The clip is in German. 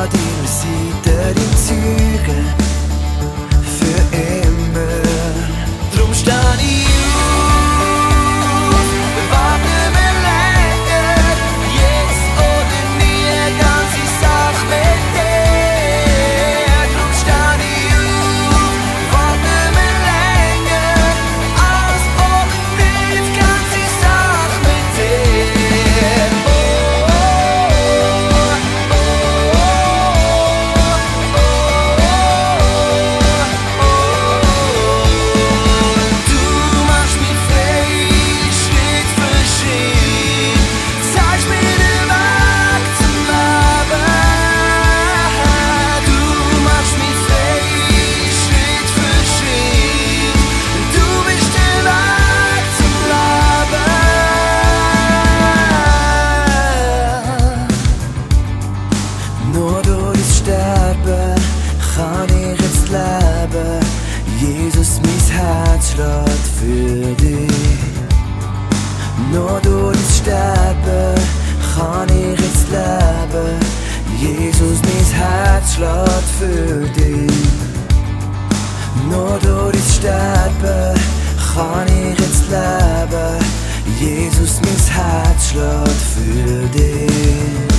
an deiner Seite, dein Zeugen für immer. Drum steh ich auf, warte nicht mehr länger, jetzt oder nie, eine ganze Sache mit dir. Drum steh ich auf, warte nicht mehr länger, alles oder nie, die ganze Sache mit dir. Nur durch das Sterben kann ich jetzt leben. Jesus, mein Herz schlägt für dich. Nur durch das Sterben kann ich jetzt leben. Jesus, mein Herz schlägt für dich. Nur durch das Sterben kann ich jetzt leben. Jesus, mein Herz schlägt für dich.